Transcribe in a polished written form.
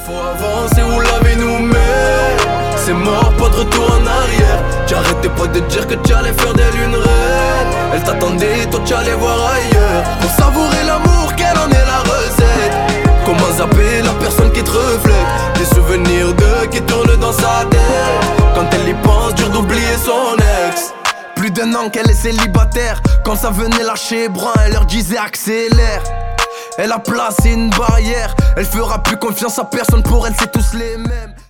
Faut avancer où la vie nous met. C'est mort, pas de retour en arrière. J'arrêtais pas de dire que tu allais faire d'elle une reine. Elle t'attendait, toi tu allais voir ailleurs. Pour savourer l'amour, quelle en est la recette? Comment zapper la personne qui te reflète? Des souvenirs d'eux qui tournent dans sa tête. Quand elle y pense, dur d'oublier son ex. Plus d'un an qu'elle est célibataire. Quand ça venait lâcher brun, elle leur disait accélère. Elle a placé une barrière. Elle fera plus confiance à personne, pour elle c'est tous les mêmes.